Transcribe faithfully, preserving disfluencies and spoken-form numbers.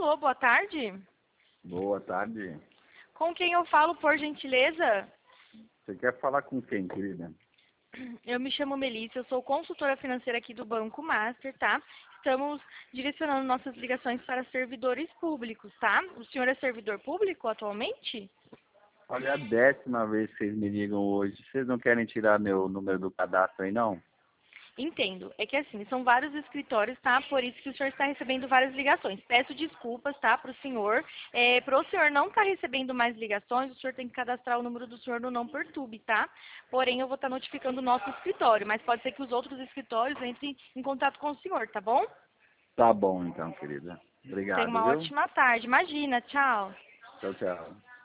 Alô, boa tarde. Boa tarde. Com quem eu falo, por gentileza? Você quer falar com quem, querida? Eu me chamo Melissa, eu sou consultora financeira aqui do Banco Master, tá? Estamos direcionando nossas ligações para servidores públicos, tá? O senhor é servidor público atualmente? Olha, é a décima vez que vocês me ligam hoje. Vocês não querem tirar meu número do cadastro aí, não? Entendo. É que assim, são vários escritórios, tá? Por isso que o senhor está recebendo várias ligações. Peço desculpas, tá, para o senhor. É, para o senhor não estar recebendo mais ligações, o senhor tem que cadastrar o número do senhor no Não Perturbe, tá? Porém, eu vou estar notificando o nosso escritório, mas pode ser que os outros escritórios entrem em contato com o senhor, tá bom? Tá bom, então, querida. Tenha Obrigado, uma viu? ótima tarde. Imagina, tchau. Tchau, tchau.